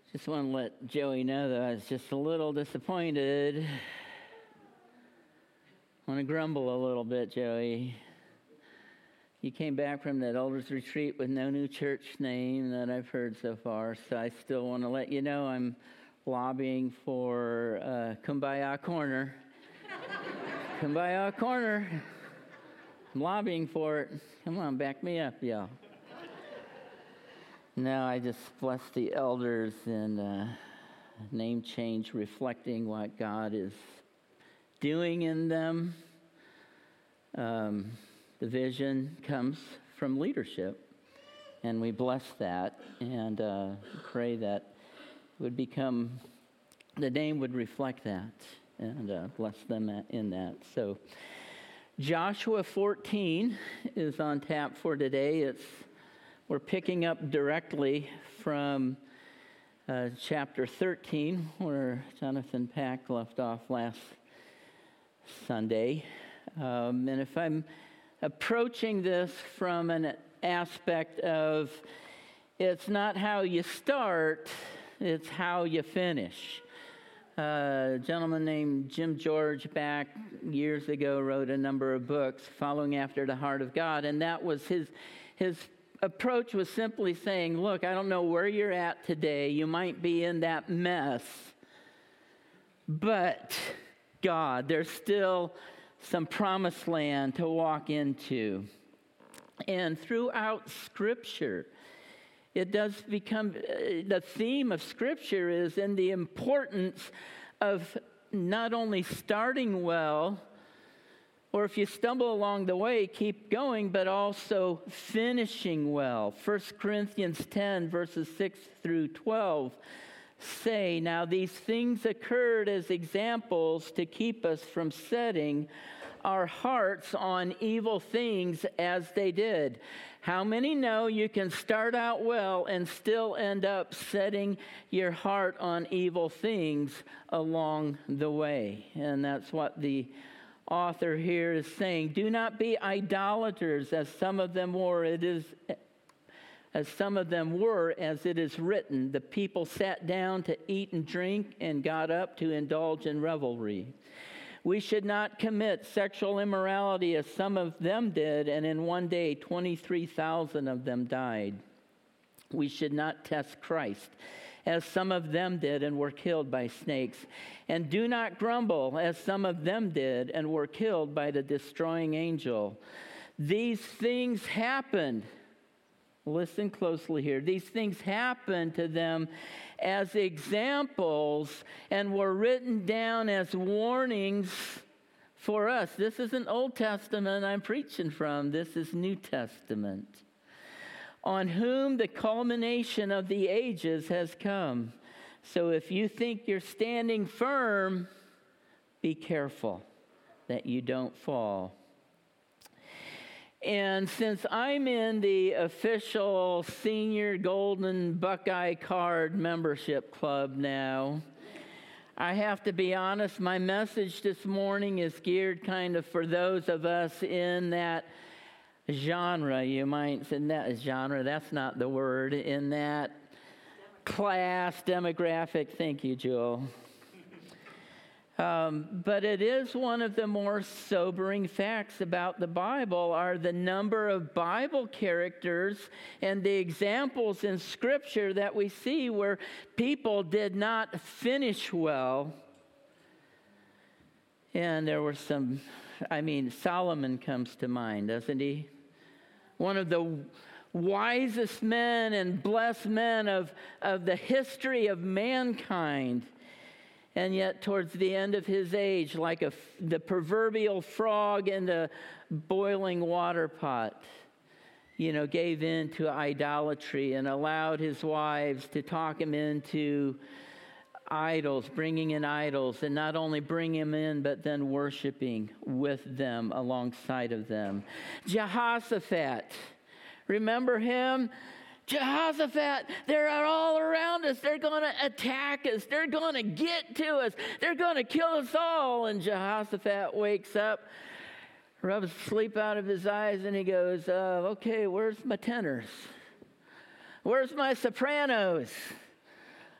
Just want to let Joey know that I was just a little disappointed. I want to grumble a little bit, Joey. You came back from that elders retreat with no new church name that I've heard so far, so I still want to let you know I'm lobbying for Kumbaya Corner. Kumbaya Corner. I'm lobbying for it. Come on, back me up, y'all. No, I just bless the elders and name change reflecting what God is doing in them. The vision comes from leadership, and we bless that and pray that it would become, the name would reflect that, and bless them in that. So Joshua 14 is on tap for today. We're picking up directly from chapter 13, where Jonathan Pack left off last Sunday. And if I'm approaching this from an aspect of it's not how you start, it's how you finish. A gentleman named Jim George back years ago wrote a number of books, Following After the Heart of God, and that was his approach was simply saying, look, I don't know where you're at today. You might be in that mess, but God, there's still some promised land to walk into. And throughout Scripture, it does become, the theme of Scripture is in the importance of not only starting well, or if you stumble along the way, keep going, but also finishing well. 1 Corinthians 10, verses 6 through 12 say, now these things occurred as examples to keep us from setting our hearts on evil things as they did. How many know you can start out well and still end up setting your heart on evil things along the way? And that's what the author here is saying. Do not be idolaters, as some of them were. As it is written, the people sat down to eat and drink and got up to indulge in revelry. We should not commit sexual immorality as some of them did, and in one day 23,000 of them died. We should not test Christ, as some of them did and were killed by snakes. And do not grumble, as some of them did and were killed by the destroying angel. These things happened. Listen closely here. These things happened to them as examples and were written down as warnings for us. This isn't Old Testament I'm preaching from. This is New Testament. On whom the culmination of the ages has come. So if you think you're standing firm, be careful that you don't fall. And since I'm in the official Senior Golden Buckeye Card membership club now, I have to be honest, my message this morning is geared kind of for those of us in that genre. You might say that genre, that's not the word, in that class, demographic. Thank you, Joel. But it is one of the more sobering facts about the Bible are the number of Bible characters and the examples in Scripture that we see where people did not finish well. And there were Solomon comes to mind, doesn't he? One of the wisest men and blessed men of the history of mankind. And yet towards the end of his age, like the proverbial frog in the boiling water pot, gave in to idolatry and allowed his wives to talk him into idols, bringing in idols, and not only bring him in, but then worshiping with them, alongside of them. Jehoshaphat, remember him? Jehoshaphat, they're all around us. They're going to attack us. They're going to get to us. They're going to kill us all. And Jehoshaphat wakes up, rubs sleep out of his eyes, and he goes, okay, where's my tenors? Where's my sopranos?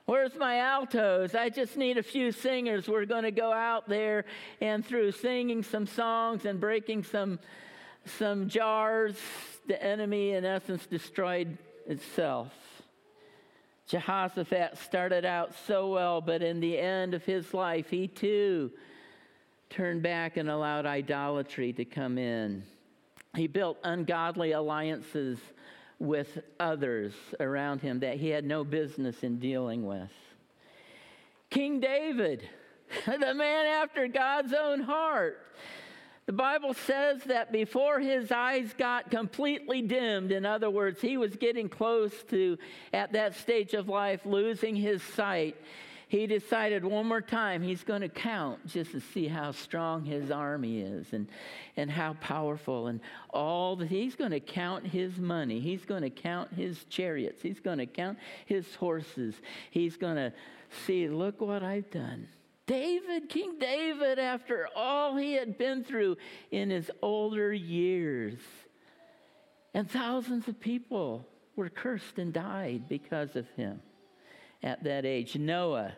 Where's my altos? I just need a few singers. We're going to go out there, and through singing some songs and breaking some jars, the enemy, in essence, destroyed itself. Jehoshaphat started out so well, but in the end of his life, he too turned back and allowed idolatry to come in. He built ungodly alliances with others around him that he had no business in dealing with. King David, the man after God's own heart. The Bible says that before his eyes got completely dimmed, in other words, he was getting close to, at that stage of life, losing his sight, he decided one more time he's going to count just to see how strong his army is and how powerful and all that. He's going to count his money. He's going to count his chariots. He's going to count his horses. He's going to see, look what I've done. David, King David, after all he had been through in his older years. And thousands of people were cursed and died because of him at that age. Noah,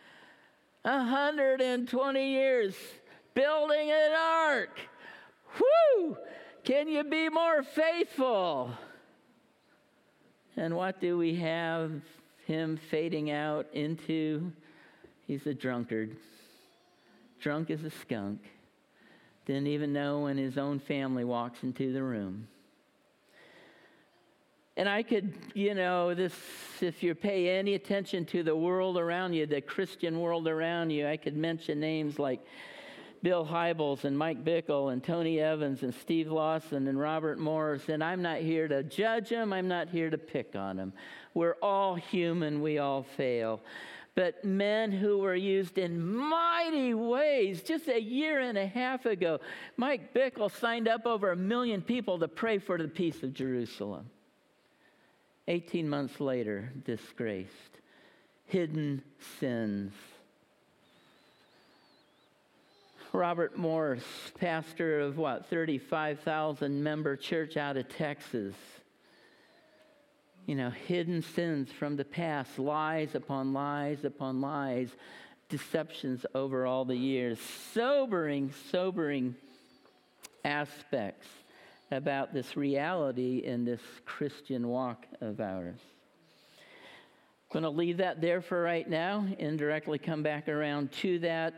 120 years building an ark. Whoo! Can you be more faithful? And what do we have him fading out into? He's a drunkard. Drunk as a skunk. Didn't even know when his own family walks into the room. And I could, this, if you pay any attention to the world around you, the Christian world around you, I could mention names like Bill Hybels and Mike Bickle and Tony Evans and Steve Lawson and Robert Morris. And I'm not here to judge them. I'm not here to pick on them. We're all human. We all fail. But men who were used in mighty ways. Just a year and a half ago, Mike Bickle signed up over 1 million people to pray for the peace of Jerusalem. 18 months later, disgraced. Hidden sins. Robert Morris, pastor of 35,000 member church out of Texas. Hidden sins from the past, lies upon lies upon lies, deceptions over all the years. Sobering aspects about this reality in this Christian walk of ours. I'm going to leave that there for right now, indirectly come back around to that.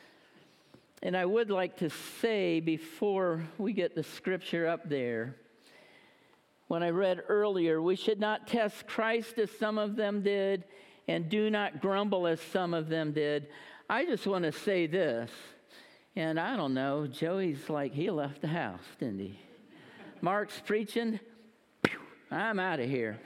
And I would like to say, before we get the scripture up there, when I read earlier, we should not test Christ as some of them did, and do not grumble as some of them did. I just want to say this, and I don't know, Joey's like, he left the house, didn't he? Mark's preaching, I'm out of here.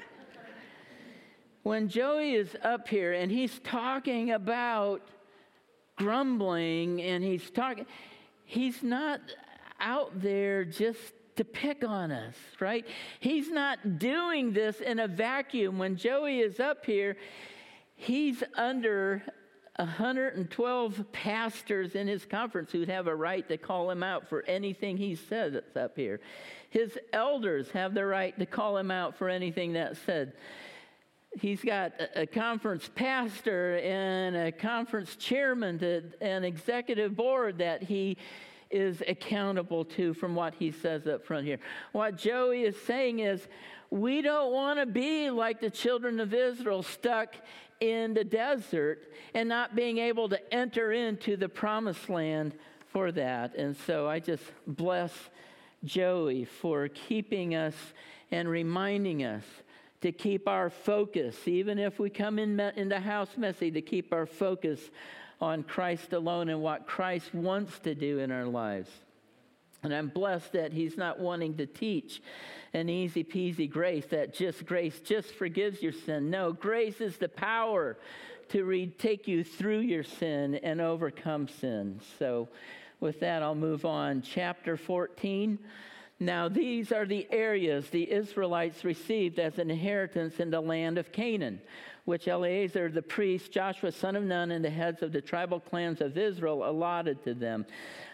When Joey is up here and he's talking about grumbling and he's not out there just to pick on us, right? He's not doing this in a vacuum. When Joey is up here, he's under 112 pastors in his conference who'd have a right to call him out for anything he says that's up here. His elders have the right to call him out for anything that's said. He's got a conference pastor and a conference chairman, an executive board that he is accountable to from what he says up front here. What Joey is saying is, we don't want to be like the children of Israel stuck in the desert and not being able to enter into the promised land for that. And so I just bless Joey for keeping us and reminding us to keep our focus, even if we come in the house messy, to keep our focus on Christ alone and what Christ wants to do in our lives. And I'm blessed that he's not wanting to teach an easy peasy grace just forgives your sin. No, grace is the power to take you through your sin and overcome sin. So with that, I'll move on. Chapter 14. Now these are the areas the Israelites received as an inheritance in the land of Canaan, which Eleazar the priest, Joshua son of Nun, and the heads of the tribal clans of Israel allotted to them.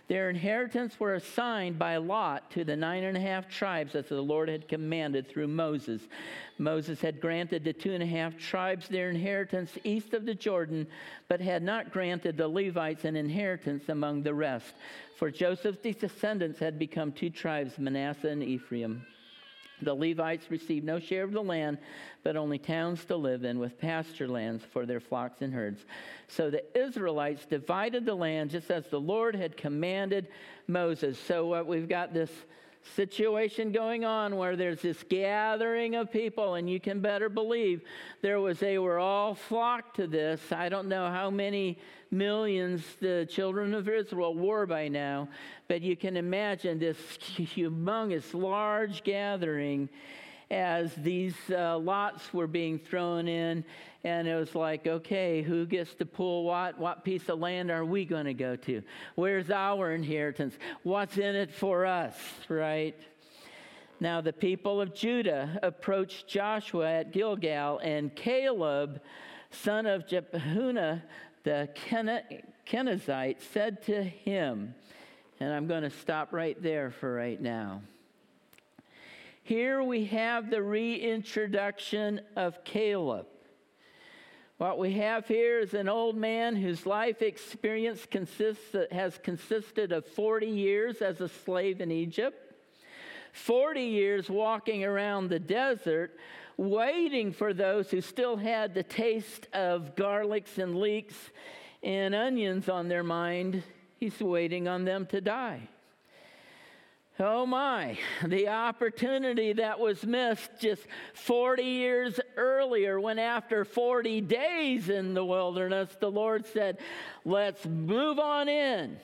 Their inheritance were assigned by lot to the 9.5 tribes as the Lord had commanded through Moses. Moses had granted the 2.5 tribes their inheritance east of the Jordan, but had not granted the Levites an inheritance among the rest. For Joseph's descendants had become 2 tribes, Manasseh and Ephraim. The Levites received no share of the land, but only towns to live in with pasture lands for their flocks and herds. So the Israelites divided the land just as the Lord had commanded Moses. So we've got this situation going on where there's this gathering of people, and you can better believe they were all flocked to this. I don't know how many millions the children of Israel were by now, but you can imagine this humongous, large gathering as these lots were being thrown in, and it was like, okay, who gets to pull what? What piece of land are we going to go to? Where's our inheritance? What's in it for us, right? Now the people of Judah approached Joshua at Gilgal, and Caleb, son of Jephunneh, the Kenizzite, said to him, and I'm going to stop right there for right now. Here we have the reintroduction of Caleb. What we have here is an old man whose life experience has consisted of 40 years as a slave in Egypt, 40 years walking around the desert, waiting for those who still had the taste of garlics and leeks and onions on their mind. He's waiting on them to die. Oh my, the opportunity that was missed just 40 years earlier, when after 40 days in the wilderness, the Lord said, let's move on in.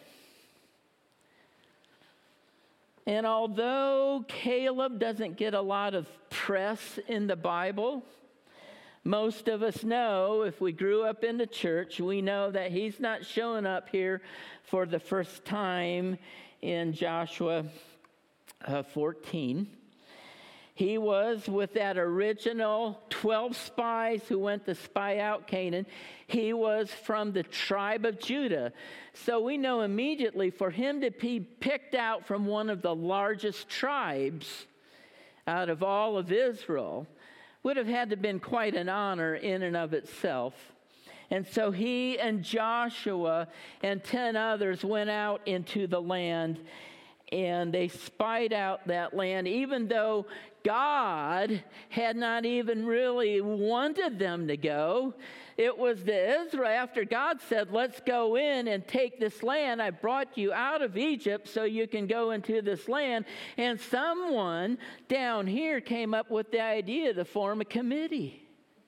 And although Caleb doesn't get a lot of press in the Bible, most of us know, if we grew up in the church, we know that he's not showing up here for the first time in Joshua 14. He was with that original 12 spies who went to spy out Canaan. He was from the tribe of Judah. So we know immediately for him to be picked out from one of the largest tribes out of all of Israel would have had to been quite an honor in and of itself. And so he and Joshua and 10 others went out into the land, and they spied out that land, even though God had not even really wanted them to go. It was the Israel, after God said, let's go in and take this land. I brought you out of Egypt so you can go into this land. And someone down here came up with the idea to form a committee.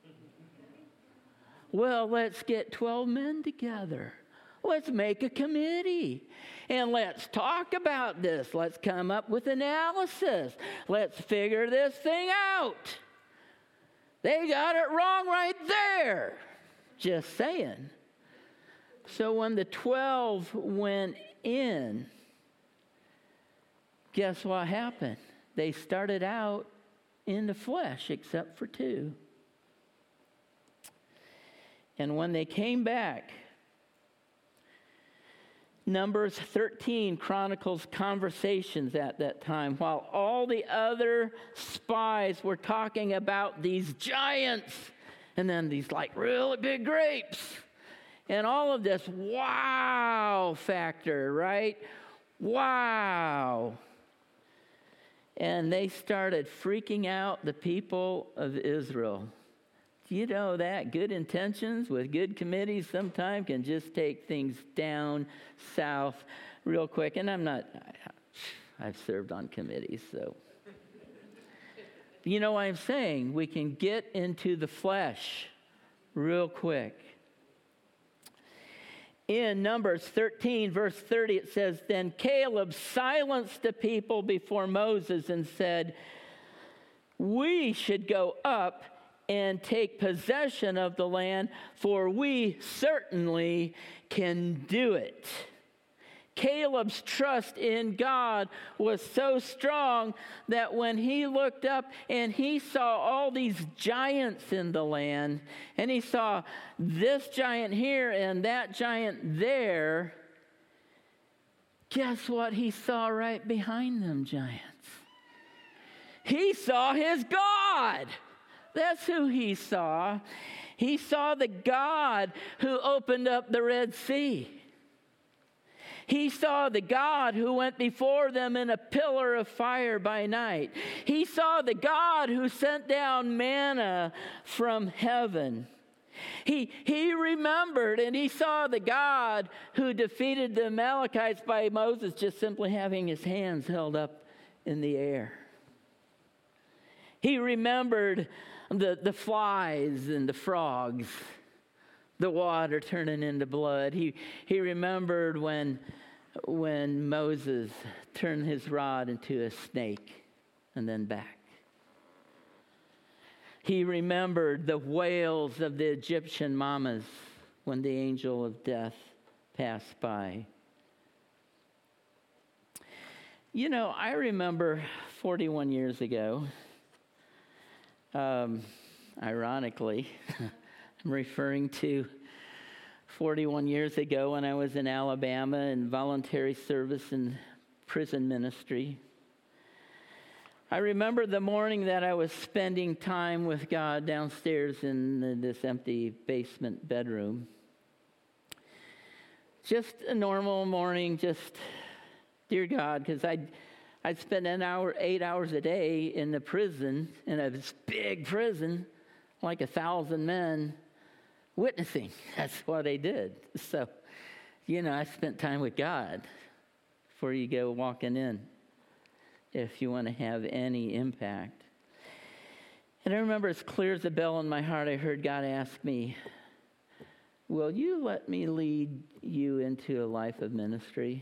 Well, let's get 12 men together. Let's make a committee and let's talk about this. Let's come up with analysis. Let's figure this thing out. They got it wrong right there. Just saying. So when the 12 went in, guess what happened? They started out in the flesh, except for 2. And when they came back, Numbers 13 chronicles conversations at that time while all the other spies were talking about these giants and then these like really big grapes and all of this wow factor, right? Wow. And they started freaking out the people of Israel. Do you know that good intentions with good committees sometimes can just take things down south real quick? And I've served on committees, so. You know what I'm saying? We can get into the flesh real quick. In Numbers 13, verse 30, it says, Then Caleb silenced the people before Moses and said, We should go up and take possession of the land, for we certainly can do it. Caleb's trust in God was so strong that when he looked up and he saw all these giants in the land, and he saw this giant here and that giant there, guess what he saw right behind them giants? He saw his God. That's who he saw. He saw the God who opened up the Red Sea. He saw the God who went before them in a pillar of fire by night. He saw the God who sent down manna from heaven. He remembered, and he saw the God who defeated the Amalekites by Moses just simply having his hands held up in the air. He remembered the flies and the frogs, the water turning into blood. He remembered when Moses turned his rod into a snake and then back. He remembered the wails of the Egyptian mamas when the angel of death passed by. You know, I remember 41 years ago, ironically, I'm referring to 41 years ago when I was in Alabama in voluntary service and prison ministry. I remember the morning that I was spending time with God downstairs in this empty basement bedroom. Just a normal morning, just, dear God, because I'd spend 8 hours a day in the prison, in a big prison, like 1,000 men, witnessing. That's what I did. So, you know, I spent time with God before you go walking in, if you want to have any impact. And I remember as clear as a bell in my heart, I heard God ask me, will you let me lead you into a life of ministry?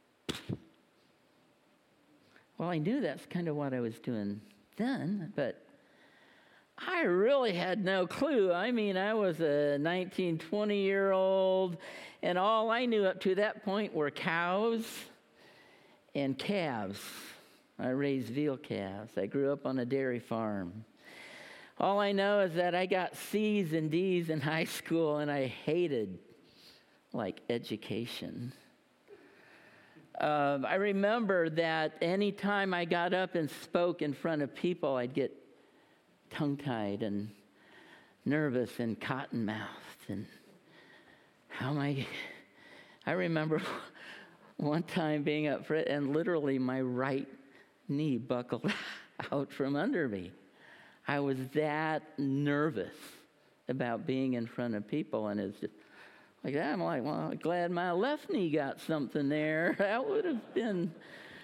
Well, I knew that's kind of what I was doing then, but I really had no clue. I mean, I was a 19, 20-year-old, and all I knew up to that point were cows and calves. I raised veal calves. I grew up on a dairy farm. All I know is that I got C's and D's in high school, and I hated, education. I remember that any time I got up and spoke in front of people, I'd get tongue-tied and nervous and cotton-mouthed. And I remember one time being up front, and literally my right knee buckled out from under me. I was that nervous about being in front of people, and it's just like that. I'm like, well, I'm glad my left knee got something there. That would have been...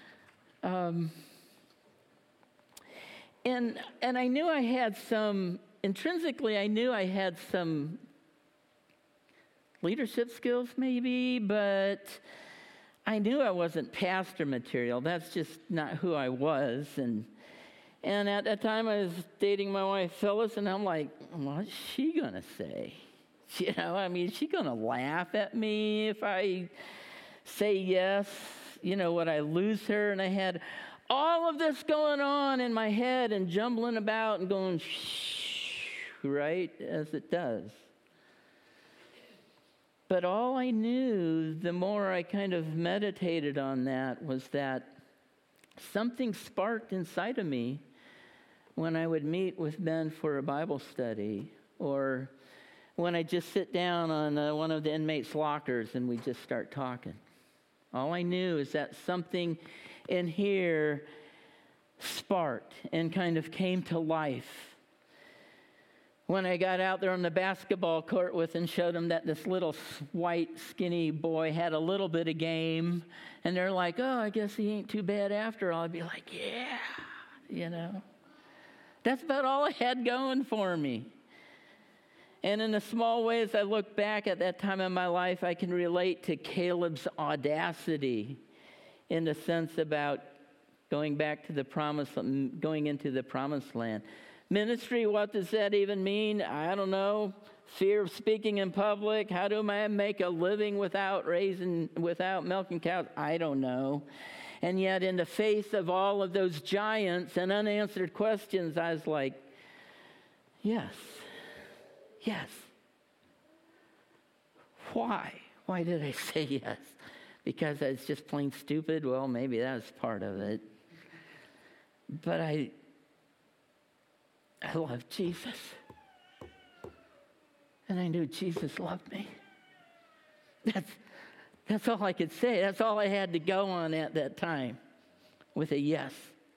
And I knew I had intrinsically I knew I had some leadership skills maybe, but I knew I wasn't pastor material. That's just not who I was. And at that time I was dating my wife Phyllis, and I'm like, what's she going to say? You know, I mean, is she going to laugh at me if I say yes? You know, would I lose her? And I had all of this going on in my head and jumbling about and going, right, as it does. But all I knew, the more I kind of meditated on that, was that something sparked inside of me when I would meet with men for a Bible study, or when I just sit down on one of the inmates' lockers and we just start talking. All I knew is that something in here sparked and kind of came to life. When I got out there on the basketball court with and showed them that this little white skinny boy had a little bit of game, and they're like, oh, I guess he ain't too bad after all. I'd be like, yeah, you know. That's about all I had going for me. And in a small way, as I look back at that time in my life, I can relate to Caleb's audacity in the sense about going into the promised land. Ministry, what does that even mean? I don't know. Fear of speaking in public. How do I make a living without milking cows? I don't know. And yet in the face of all of those giants and unanswered questions, I was like, yes. Why? Why did I say yes? because it's just plain stupid. Well, maybe that's part of it. But I love Jesus. And I knew Jesus loved me. That's all I could say. That's all I had to go on at that time, with a yes.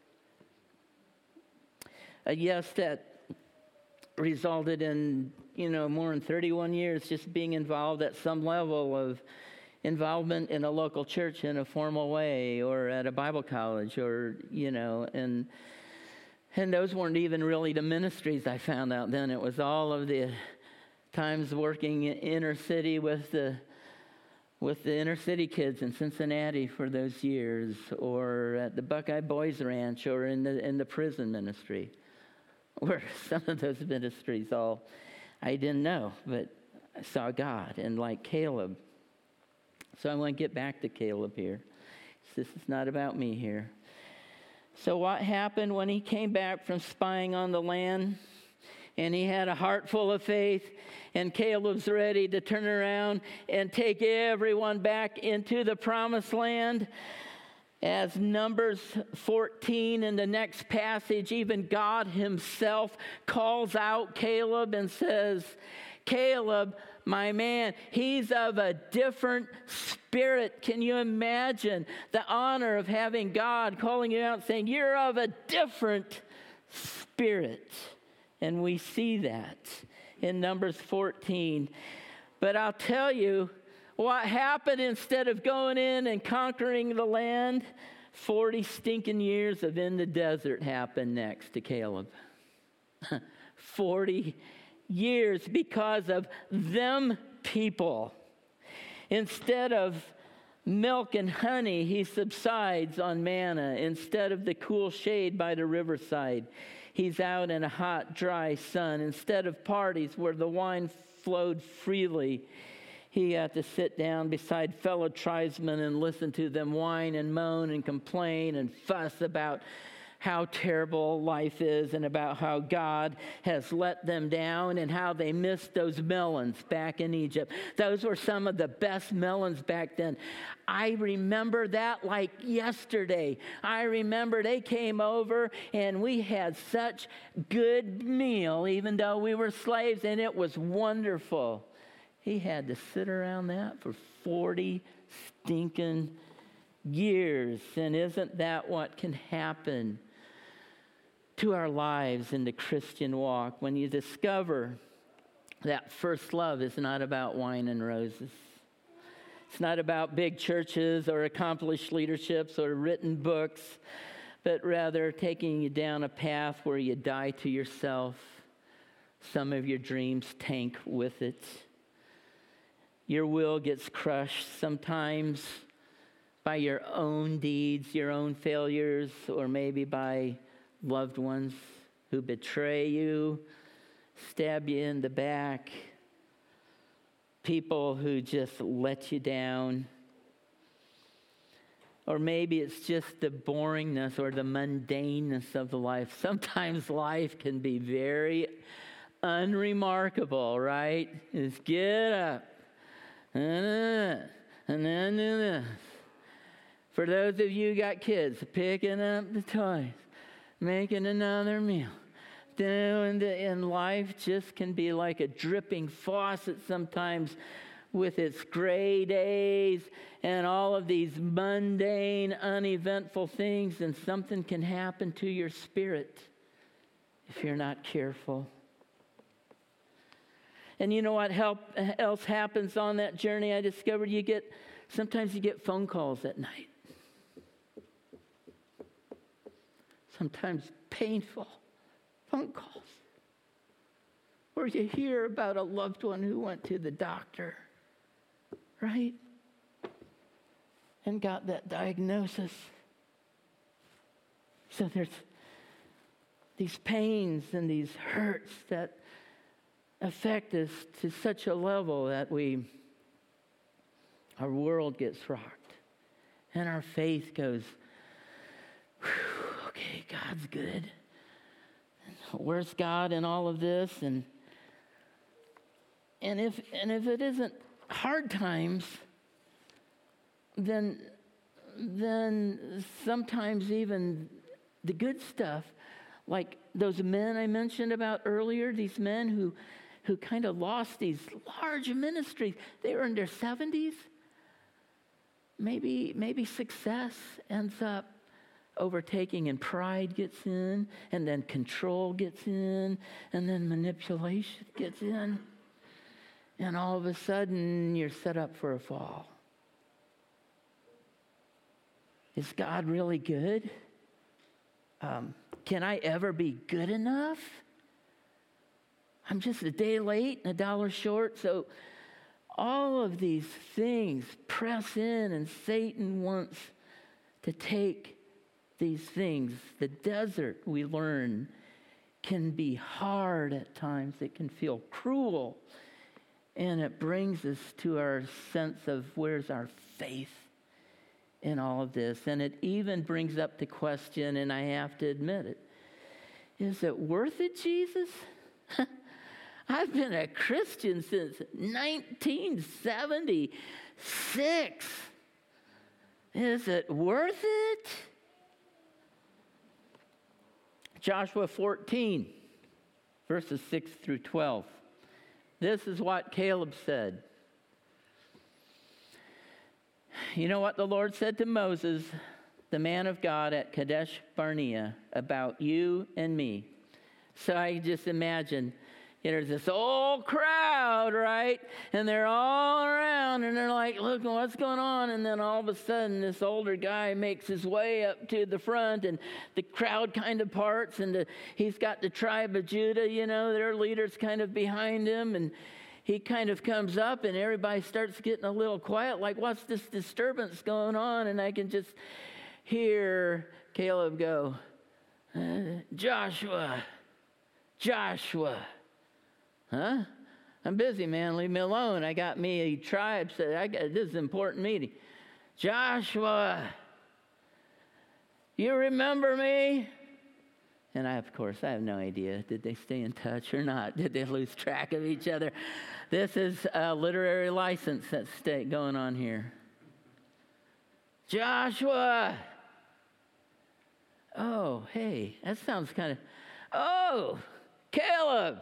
A yes that resulted in, more than 31 years just being involved at some level of involvement in a local church in a formal way, or at a Bible college, or, and those weren't even really the ministries I found out then. It was all of the times working in inner city with the inner city kids in Cincinnati for those years, or at the Buckeye Boys Ranch, or in the prison ministry, where some of those ministries I didn't know, but I saw God, and like Caleb. So I want to get back to Caleb here. This is not about me here. So what happened when he came back from spying on the land? And he had a heart full of faith, and Caleb's ready to turn around and take everyone back into the promised land. As Numbers 14 in the next passage, even God himself calls out Caleb and says, Caleb, my man, he's of a different spirit. Can you imagine the honor of having God calling you out, saying, you're of a different spirit? And we see that in Numbers 14. But I'll tell you what happened instead of going in and conquering the land. 40 stinking years of in the desert happened next to Caleb. 40 years because of them people. Instead of milk and honey, he subsides on manna. Instead of the cool shade by the riverside, he's out in a hot, dry sun. Instead of parties where the wine flowed freely, he had to sit down beside fellow tribesmen and listen to them whine and moan and complain and fuss about how terrible life is, and about how God has let them down, and how they missed those melons back in Egypt. Those were some of the best melons back then. I remember that like yesterday. I remember they came over and we had such good meal, even though we were slaves, and it was wonderful. He had to sit around that for 40 stinking years. And isn't that what can happen to our lives in the Christian walk when you discover that first love is not about wine and roses? It's not about big churches or accomplished leaderships or written books, but rather taking you down a path where you die to yourself. Some of your dreams tank with it. Your will gets crushed sometimes by your own deeds, your own failures, or maybe by loved ones who betray you, stab you in the back, people who just let you down. Or maybe it's just the boringness or the mundaneness of the life. Sometimes life can be very unremarkable, right? Just get up, and then do this. For those of you who got kids, picking up the toys, making another meal. And life just can be like a dripping faucet sometimes, with its gray days and all of these mundane, uneventful things, and something can happen to your spirit if you're not careful. And you know what else happens on that journey? I discovered sometimes you get phone calls at night. Sometimes painful phone calls, where you hear about a loved one who went to the doctor, right? And got that diagnosis. So there's these pains and these hurts that affect us to such a level that our world gets rocked. And our faith goes, okay, God's good. Where's God in all of this? And if it isn't hard times, then sometimes even the good stuff, like those men I mentioned about earlier, these men who kind of lost these large ministries. They were in their 70s. Maybe success ends up overtaking, and pride gets in, and then control gets in, and then manipulation gets in. And all of a sudden, you're set up for a fall. Is God really good? Can I ever be good enough? I'm just a day late and $1 short. So all of these things press in, and Satan wants to take these things. The desert, we learn, can be hard at times. It can feel cruel. And it brings us to our sense of where's our faith in all of this. And it even brings up the question, and I have to admit it, is it worth it, Jesus? I've been a Christian since 1976. Is it worth it? Joshua 14, verses 6 through 12. This is what Caleb said. You know what the Lord said to Moses, the man of God at Kadesh Barnea, about you and me. So I just imagine, there's this old crowd, right? And they're all around, and they're like, look, what's going on? And then all of a sudden, this older guy makes his way up to the front, and the crowd kind of parts, and he's got the tribe of Judah, their leader's kind of behind him, and he kind of comes up, and everybody starts getting a little quiet, like, what's this disturbance going on? And I can just hear Caleb go, Joshua. Huh? I'm busy, man. Leave me alone. I got me a tribe. This is an important meeting. Joshua, you remember me? And of course, I have no idea. Did they stay in touch or not? Did they lose track of each other? This is a literary license that's going on here. Joshua. Oh, hey, that sounds kind of... Oh, Caleb.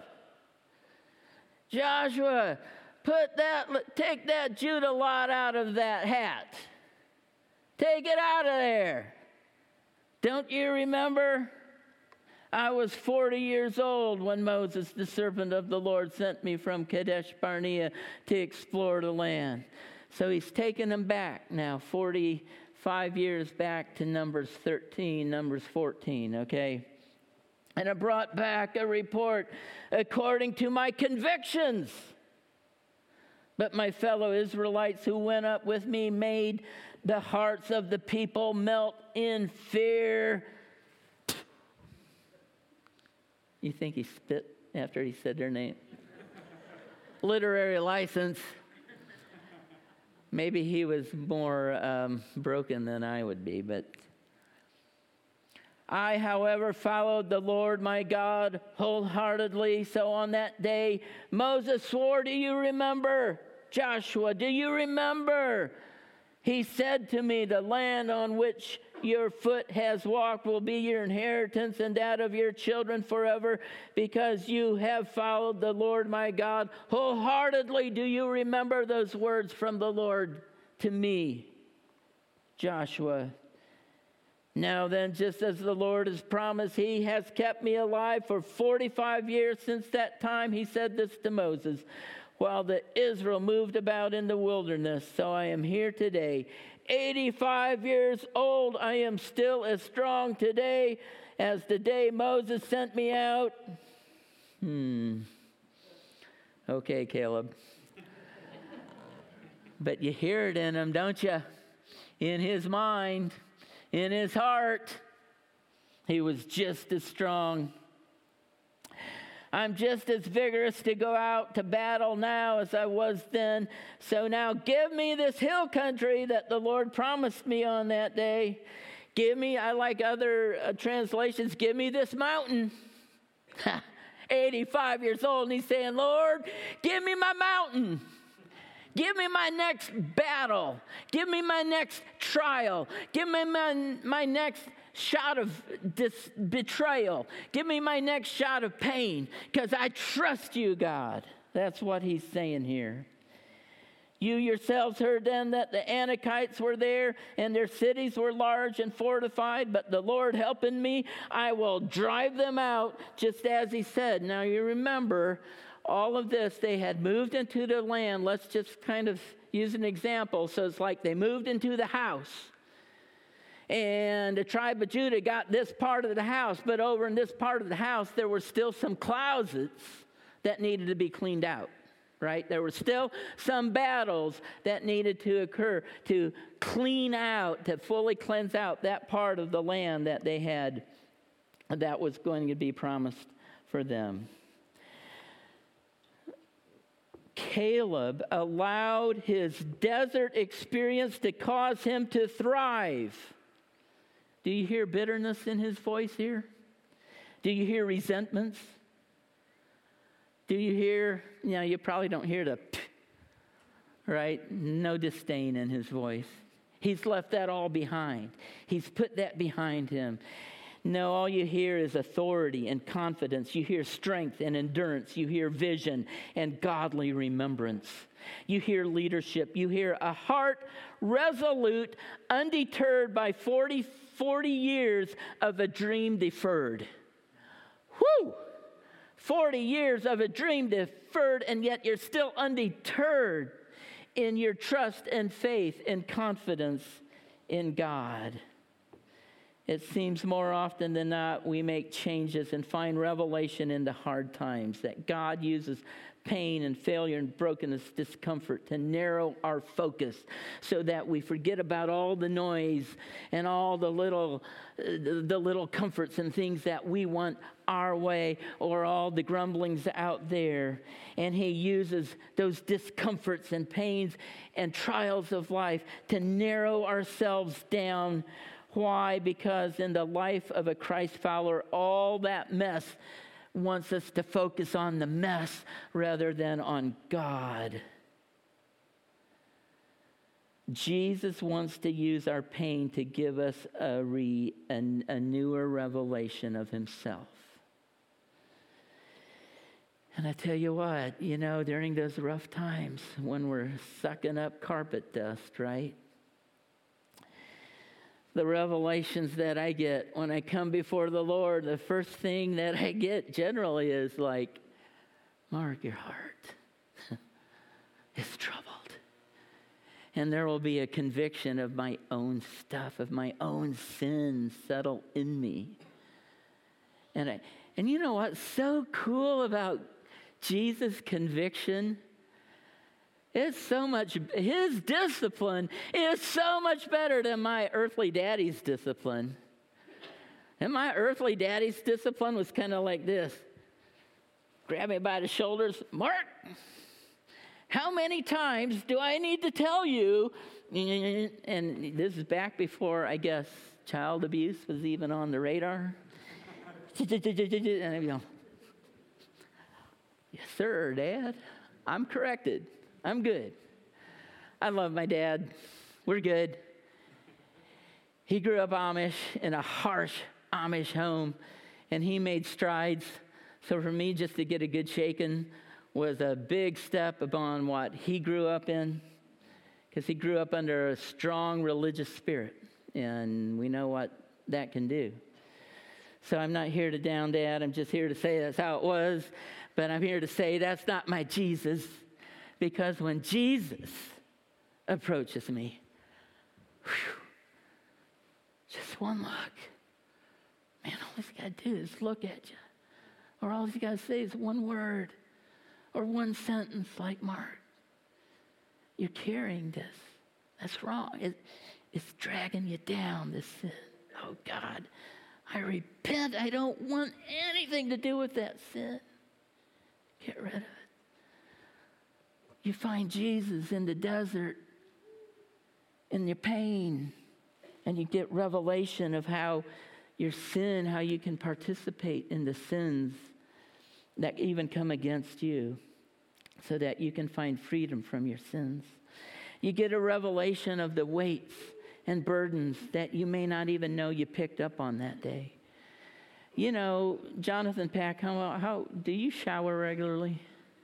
Joshua, take that Judah lot out of that hat. Take it out of there. Don't you remember? I was 40 years old when Moses, the servant of the Lord, sent me from Kadesh Barnea to explore the land. So he's taken them back now, 45 years back to Numbers 13, Numbers 14, okay? And I brought back a report according to my convictions. But my fellow Israelites who went up with me made the hearts of the people melt in fear. You think he spit after he said their name? Literary license. Maybe he was more broken than I would be, but... I, however, followed the Lord my God wholeheartedly. So on that day, Moses swore, do you remember? Joshua, do you remember? He said to me, the land on which your foot has walked will be your inheritance and that of your children forever, because you have followed the Lord my God wholeheartedly. Do you remember those words from the Lord to me, Joshua? Now then, just as the Lord has promised, he has kept me alive for 45 years since that time. He said this to Moses, while the Israel moved about in the wilderness. So I am here today. 85 years old, I am still as strong today as the day Moses sent me out. Okay, Caleb. But you hear it in him, don't you? In his mind. In his heart, he was just as strong. I'm just as vigorous to go out to battle now as I was then. So now give me this hill country that the Lord promised me on that day. Give me, I like other translations, give me this mountain. 85 years old, and he's saying, Lord, give me my mountain. Give me my next battle. Give me my next trial. Give me my next shot of betrayal. Give me my next shot of pain, because I trust you, God. That's what he's saying here. You yourselves heard then that the Anakites were there, and their cities were large and fortified, but the Lord helping me, I will drive them out, just as he said. Now you remember, all of this, they had moved into the land. Let's just kind of use an example. So it's like they moved into the house. And the tribe of Judah got this part of the house, but over in this part of the house, there were still some closets that needed to be cleaned out. Right? There were still some battles that needed to occur to clean out, to fully cleanse out that part of the land that they had, that was going to be promised for them. Caleb allowed his desert experience to cause him to thrive. Do you hear bitterness in his voice here? Do you hear resentments? Do you hear, you probably don't hear the right? No disdain in his voice. He's left that all behind. He's put that behind him. No, all you hear is authority and confidence. You hear strength and endurance. You hear vision and godly remembrance. You hear leadership. You hear a heart resolute, undeterred by 40 years of a dream deferred. Whew! 40 years of a dream deferred, and yet you're still undeterred in your trust and faith and confidence in God. It seems more often than not we make changes and find revelation in the hard times, that God uses pain and failure and brokenness, discomfort to narrow our focus so that we forget about all the noise and all the little comforts and things that we want our way, or all the grumblings out there. And he uses those discomforts and pains and trials of life to narrow ourselves down. Why? Because in the life of a Christ follower, all that mess wants us to focus on the mess rather than on God. Jesus wants to use our pain to give us a newer revelation of himself. And I tell you what, during those rough times when we're sucking up carpet dust, right? The revelations that I get when I come before the Lord, the first thing that I get generally is like, Mark, your heart is troubled. And there will be a conviction of my own stuff, of my own sins settle in me. And you know what's so cool about Jesus' conviction? It's so much, his discipline is so much better than my earthly daddy's discipline. And my earthly daddy's discipline was kind of like this. Grab me by the shoulders. Mark, how many times do I need to tell you? And this is back before, I guess, child abuse was even on the radar. And I'd go, yes, sir, Dad. I'm corrected. I'm good. I love my dad. We're good. He grew up Amish in a harsh Amish home, and he made strides. So for me, just to get a good shaking was a big step upon what he grew up in, because he grew up under a strong religious spirit, and we know what that can do. So I'm not here to down Dad. I'm just here to say that's how it was, but I'm here to say that's not my Jesus. Because when Jesus approaches me, just one look, man, all he's got to do is look at you. Or all he's got to say is one word or one sentence like, Mark, you're carrying this. That's wrong. It's dragging you down, this sin. Oh, God, I repent. I don't want anything to do with that sin. Get rid of it. You find Jesus in the desert, in your pain, and you get revelation of how your sin, how you can participate in the sins that even come against you. so that you can find freedom from your sins. You get a revelation of the weights and burdens that you may not even know you picked up on that day. You know, Jonathan Pack, how do you shower regularly?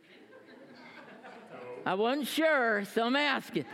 I wasn't sure, so I'm asking.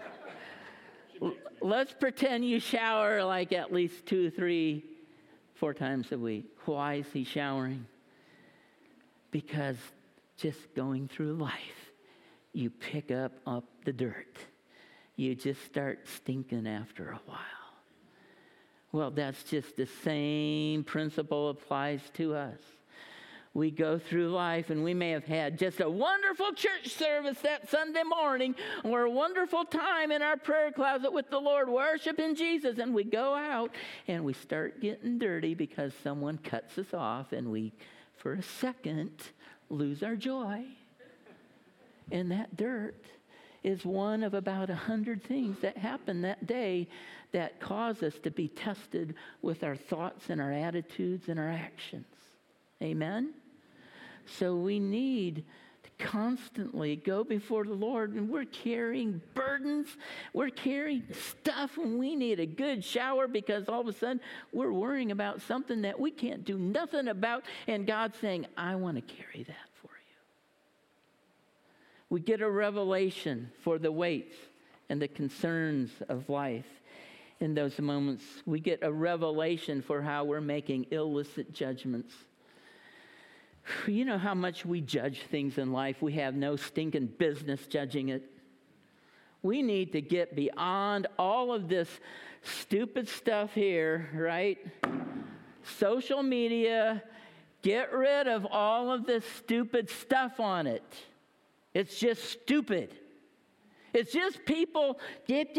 Let's pretend you shower like at least 2, 3, 4 times a week. Why is he showering? Because just going through life, you pick up the dirt. You just start stinking after a while. Well, that's just the same principle applies to us. We go through life and we may have had just a wonderful church service that Sunday morning or a wonderful time in our prayer closet with the Lord, worshiping Jesus, and we go out and we start getting dirty because someone cuts us off and we, for a second, lose our joy. And that dirt is one of about 100 things that happen that day that cause us to be tested with our thoughts and our attitudes and our actions. Amen? So we need to constantly go before the Lord, and we're carrying burdens. We're carrying stuff, and we need a good shower because all of a sudden we're worrying about something that we can't do nothing about, and God's saying, I want to carry that for you. We get a revelation for the weights and the concerns of life. In those moments, we get a revelation for how we're making illicit judgments. You know how much we judge things in life. We have no stinking business judging it. We need to get beyond all of this stupid stuff here, right? Social media, get rid of all of this stupid stuff on it. It's just stupid. It's just people, get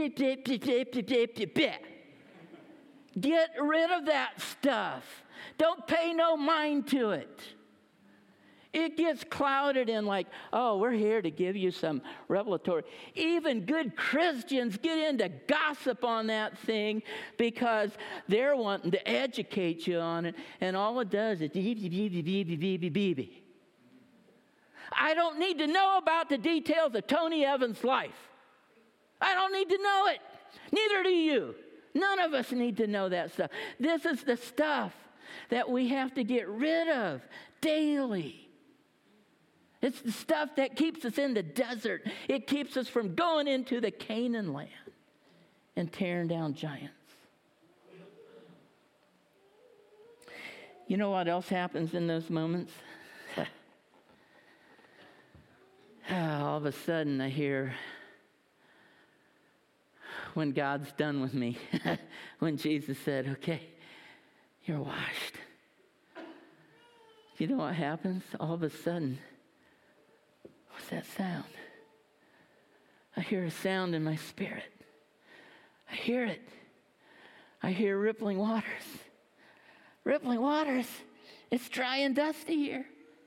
rid of that stuff. Don't pay no mind to it. It gets clouded in like, oh, we're here to give you some revelatory. Even good Christians get into gossip on that thing because they're wanting to educate you on it, and all it does is beep. I don't need to know about the details of Tony Evans' life. I don't need to know it. Neither do you. None of us need to know that stuff. This is the stuff that we have to get rid of daily. It's the stuff that keeps us in the desert. It keeps us from going into the Canaan land and tearing down giants. You know what else happens in those moments? All of a sudden I hear, when God's done with me, when Jesus said, okay, you're washed. You know what happens? All of a sudden, what's that sound? I hear a sound in my spirit. I hear it. I hear rippling waters. Rippling waters. It's dry and dusty here.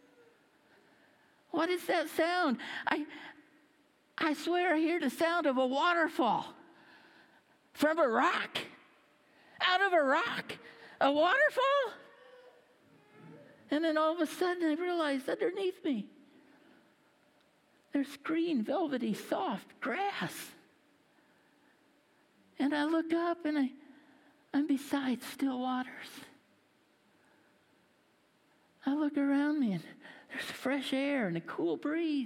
What is that sound? I swear I hear the sound of a waterfall from a rock. Out of a rock. A waterfall? And then all of a sudden I realize underneath me there's green, velvety, soft grass. And I look up and I'm beside still waters. I look around me and there's fresh air and a cool breeze.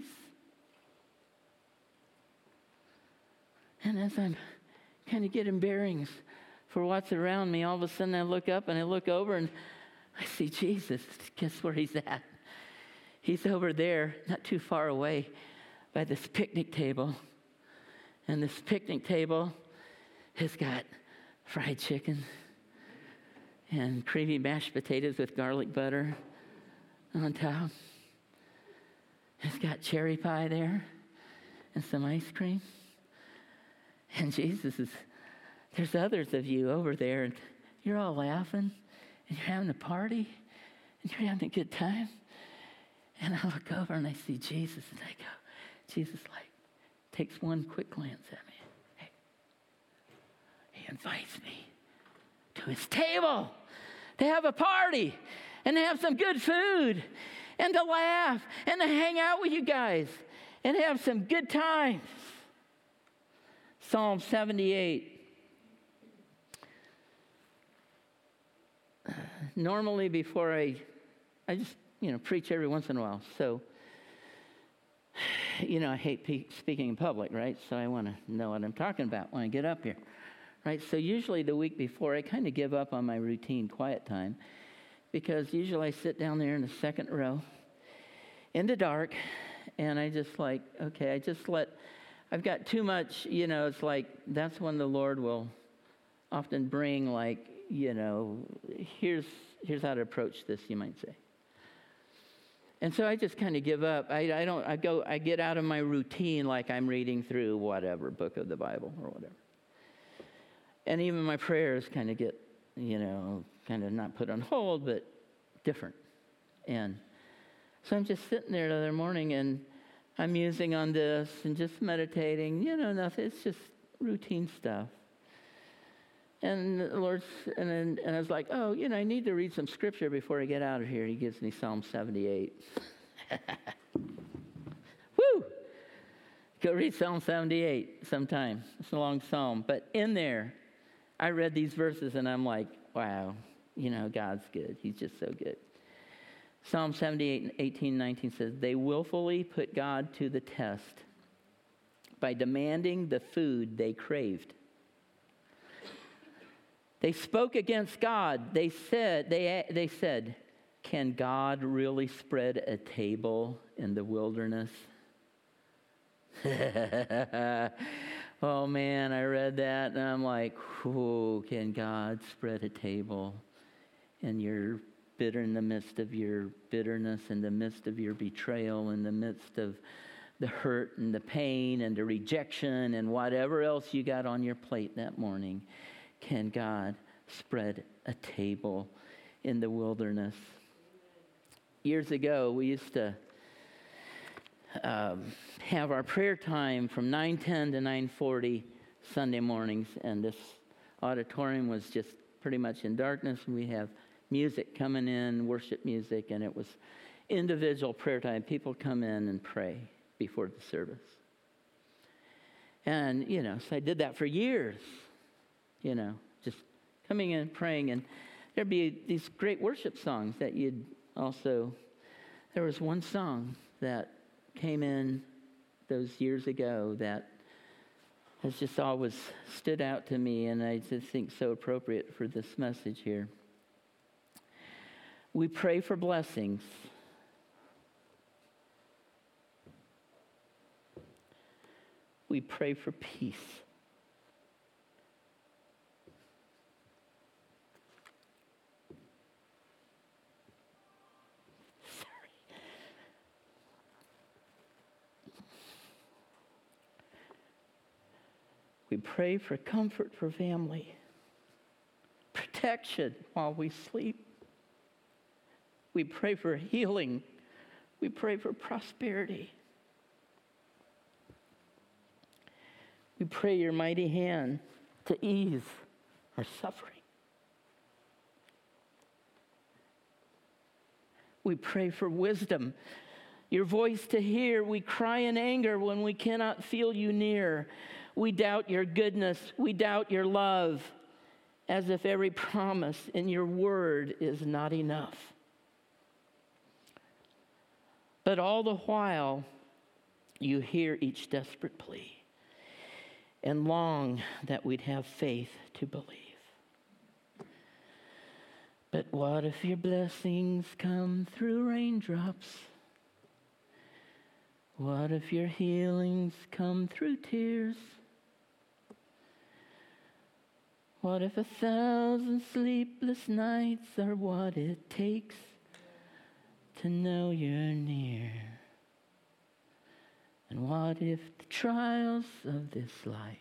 And as I'm kind of getting bearings for what's around me, all of a sudden I look up and I look over and I see Jesus. Guess where he's at? He's over there, not too far away, by this picnic table. And this picnic table has got fried chicken and creamy mashed potatoes with garlic butter on top. It's got cherry pie there and some ice cream. And there's others of you over there, and you're all laughing, and you're having a party, and you're having a good time. And I look over and I see Jesus, and I go, Jesus takes one quick glance at me. Hey, he invites me to his table to have a party and to have some good food and to laugh and to hang out with you guys. and have some good times. Psalm 78. Normally before I just, preach every once in a while. So, I hate speaking in public, right? So I want to know what I'm talking about when I get up here, right? So usually the week before, I kind of give up on my routine quiet time because usually I sit down there in the second row in the dark, and I just I've got too much, it's like that's when the Lord will often bring here's how to approach this, you might say. And so I just kind of give up. I get out of my routine like I'm reading through whatever book of the Bible or whatever. And even my prayers kind of get, kind of not put on hold, but different. And so I'm just sitting there the other morning and I'm musing on this and just meditating, nothing. It's just routine stuff. And the Lord, and I was like, I need to read some scripture before I get out of here. He gives me Psalm 78. Woo! Go read Psalm 78 sometime. It's a long psalm. But in there, I read these verses and I'm like, wow, God's good. He's just so good. Psalm 78, 18, 19 says, they willfully put God to the test by demanding the food they craved. They spoke against God. They said, can God really spread a table in the wilderness? Oh man, I read that and I'm like, can God spread a table in the midst of your bitterness, in the midst of your betrayal, in the midst of the hurt and the pain and the rejection and whatever else you got on your plate that morning? Can God spread a table in the wilderness? Years ago, we used to have our prayer time from 9:10 to 9:40 Sunday mornings, and this auditorium was just pretty much in darkness, and we have music coming in, worship music, and it was individual prayer time. People come in and pray before the service. And, so I did that for years, just coming in and praying, and there'd be these great worship songs that there was one song that came in those years ago that has just always stood out to me, and I just think so appropriate for this message here. We pray for blessings. We pray for peace. We pray for comfort for family, protection while we sleep. We pray for healing. We pray for prosperity. We pray your mighty hand to ease our suffering. We pray for wisdom, your voice to hear. We cry in anger when we cannot feel you near. We doubt your goodness. We doubt your love, as if every promise in your word is not enough. But all the while, you hear each desperate plea and long that we'd have faith to believe. But what if your blessings come through raindrops? What if your healings come through tears? What if 1,000 sleepless nights are what it takes to know you're near? And what if the trials of this life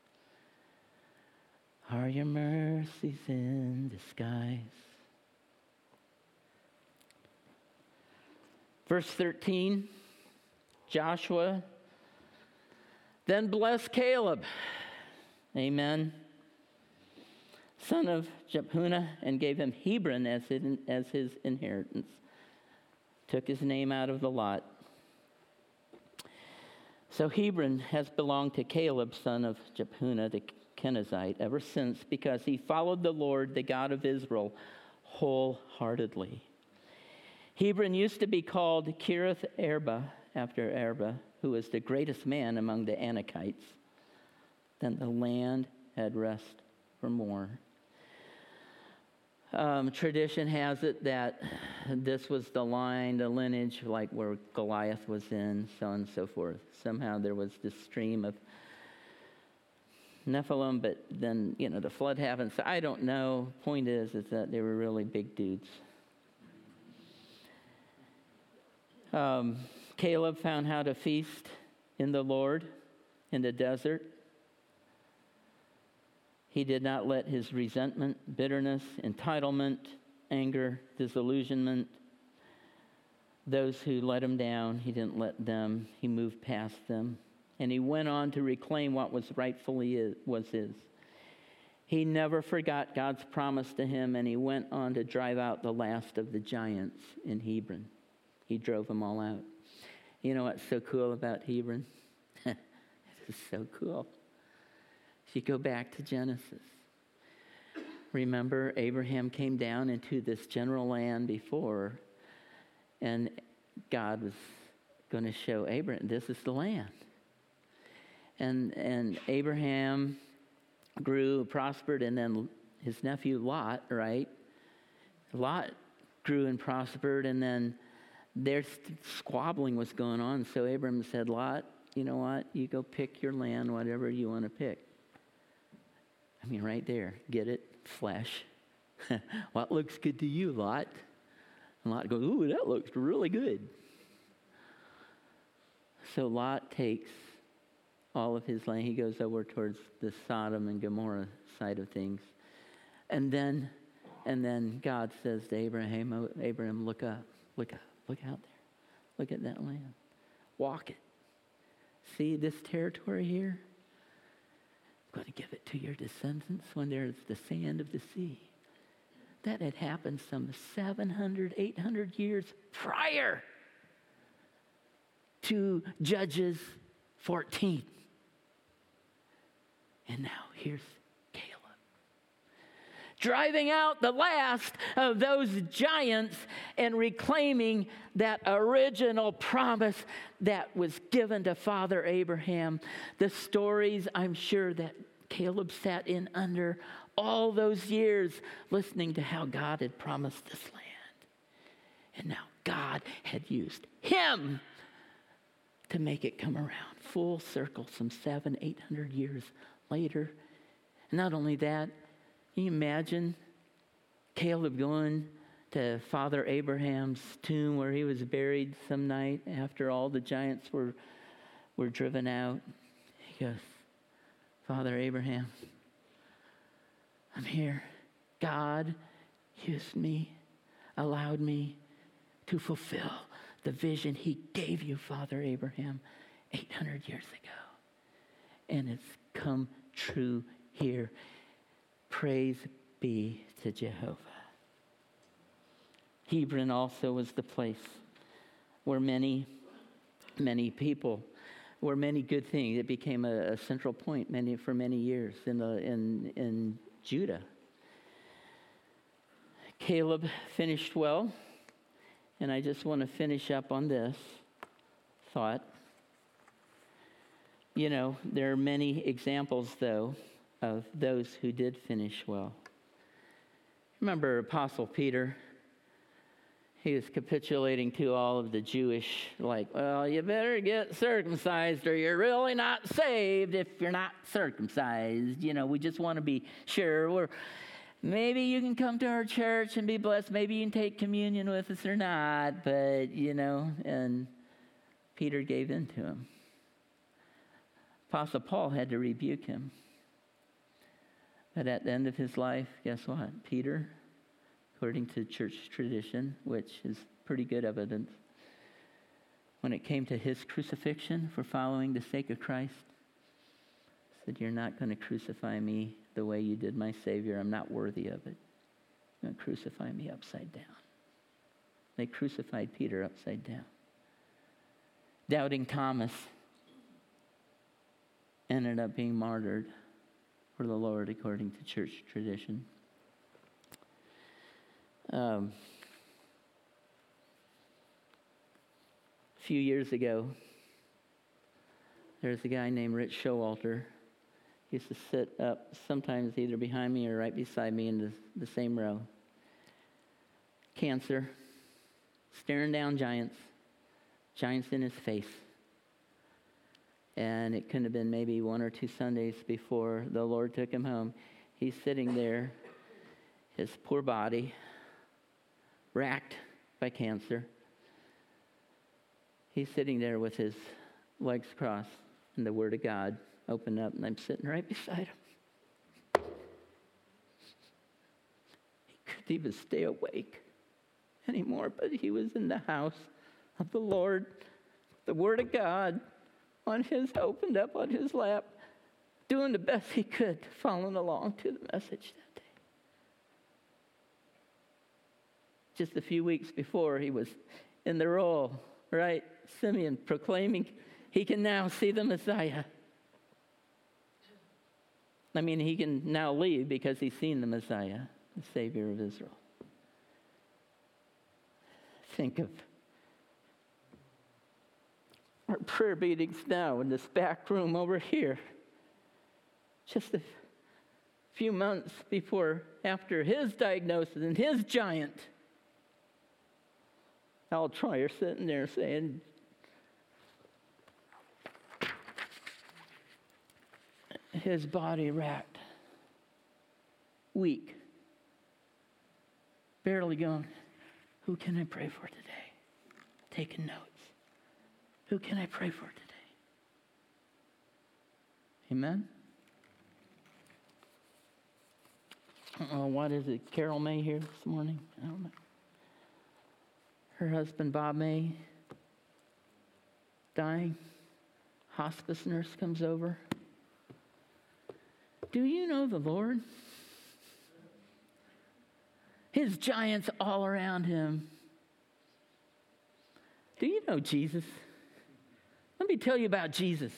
are your mercies in disguise? Verse 13, Joshua then blessed Caleb, amen, son of Jephunneh, and gave him Hebron as his inheritance. Took his name out of the lot. So Hebron has belonged to Caleb, son of Jephunneh the Kenizzite, ever since, because he followed the Lord, the God of Israel, wholeheartedly. Hebron used to be called Kiriath Arba, after Arba, who was the greatest man among the Anakites. Then the land had rest for more. Tradition has it that this was the line, the lineage, like where Goliath was in, so on and so forth. Somehow there was this stream of Nephilim, but then, the flood happened. So I don't know. Point is that they were really big dudes. Caleb found how to feast in the Lord in the desert. He did not let his resentment, bitterness, entitlement, anger, disillusionment, those who let him down, he didn't let them. He moved past them. And he went on to reclaim what was rightfully was his. He never forgot God's promise to him, and he went on to drive out the last of the giants in Hebron. He drove them all out. You know what's so cool about Hebron? It is so cool. If you go back to Genesis, remember Abraham came down into this general land before, and God was going to show Abraham, this is the land. And Abraham grew, prospered, and then his nephew Lot, right? Lot grew and prospered, and then their squabbling was going on. So Abraham said, Lot, you know what? You go pick your land, whatever you want to pick. I mean, right there. Get it? Flesh. What looks good to you, Lot? And Lot goes, ooh, that looks really good. So Lot takes all of his land. He goes over towards the Sodom and Gomorrah side of things. And then God says to Abraham, look up, look out there. Look at that land. Walk it. See this territory here? I'm going to give it to your descendants when there's the sand of the sea. That had happened some 700, 800 years prior to Judges 14. And now here's Caleb, driving out the last of those giants and reclaiming that original promise that was given to Father Abraham. The stories, I'm sure, that Caleb sat in under all those years listening to how God had promised this land. And now God had used him to make it come around full circle some 700-800 years later. And not only that, can you imagine Caleb going to Father Abraham's tomb where he was buried some night after all the giants were driven out? He goes, Father Abraham, I'm here. God used me, allowed me to fulfill the vision he gave you, Father Abraham, 800 years ago. And it's come true here. Praise be to Jehovah. Hebron also was the place where many people, where many good things, it became a central point for many years in Judah. Caleb finished well, and I just want to finish up on this thought. You know, there are many examples, though, of those who did finish well. Remember Apostle Peter? He was capitulating to all of the Jewish, well, you better get circumcised or you're really not saved if you're not circumcised. You know, we just want to be sure. Maybe you can come to our church and be blessed. Maybe you can take communion with us or not. But, and Peter gave in to him. Apostle Paul had to rebuke him. But at the end of his life, guess what? Peter, according to church tradition, which is pretty good evidence, when it came to his crucifixion for following the sake of Christ, said, you're not going to crucify me the way you did my Savior. I'm not worthy of it. You're going to crucify me upside down. They crucified Peter upside down. Doubting Thomas, ended up being martyred for the Lord according to church tradition. A few years ago, there's a guy named Rich Showalter. He used to sit up sometimes either behind me or right beside me in the same row. Cancer, staring down giants in his face. And it couldn't have been maybe 1 or 2 Sundays before the Lord took him home. He's sitting there, his poor body, racked by cancer. He's sitting there with his legs crossed and the Word of God opened up, and I'm sitting right beside him. He couldn't even stay awake anymore, but he was in the house of the Lord, the Word of God opened up on his lap, doing the best he could, following along to the message that day. Just a few weeks before, he was in the role, right? Simeon proclaiming he can now see the Messiah. I mean, he can now leave because he's seen the Messiah, the Savior of Israel. Think of our prayer meetings now in this back room over here. Just a few months after his diagnosis and his giant, Al Troyer sitting there saying, his body racked, weak, barely going, who can I pray for today? Taking notes. Who can I pray for today? Amen? What is it? Carol May here this morning? I don't know. Her husband, Bob May, dying. Hospice nurse comes over. Do you know the Lord? His giants all around him. Do you know Jesus? Let me tell you about Jesus.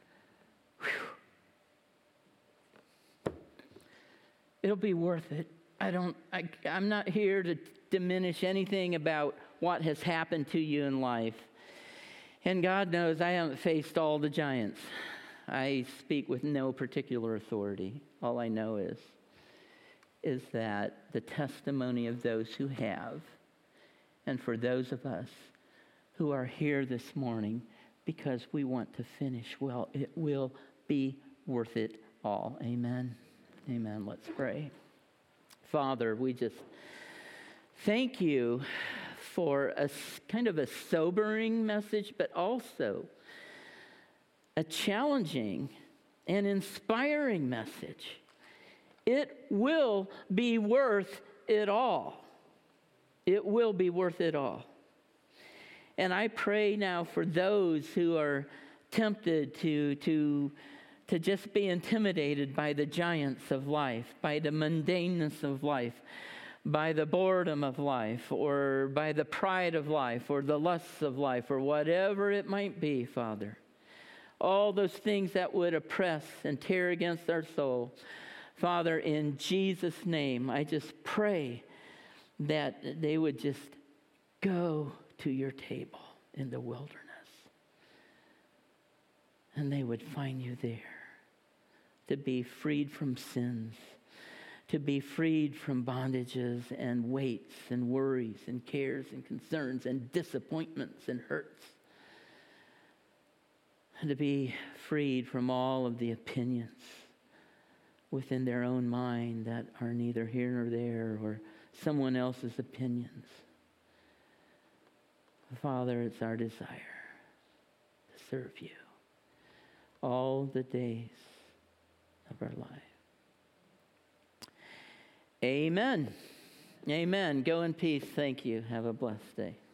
Whew. It'll be worth it. I'm not here to diminish anything about what has happened to you in life. And God knows I haven't faced all the giants. I speak with no particular authority. All I know is that the testimony of those who have, and for those of us who are here this morning because we want to finish well, it will be worth it all. Amen. Amen. Let's pray. Father, we just thank you for a kind of a sobering message, but also a challenging and inspiring message. It will be worth it all. It will be worth it all. And I pray now for those who are tempted to just be intimidated by the giants of life, by the mundaneness of life, by the boredom of life, or by the pride of life, or the lusts of life, or whatever it might be, Father. All those things that would oppress and tear against our soul. Father, in Jesus' name, I just pray that they would just go to your table in the wilderness. And they would find you there to be freed from sins, to be freed from bondages and weights and worries and cares and concerns and disappointments and hurts. And to be freed from all of the opinions within their own mind that are neither here nor there or someone else's opinions. Father, it's our desire to serve you all the days of our life. Amen. Amen. Go in peace. Thank you. Have a blessed day.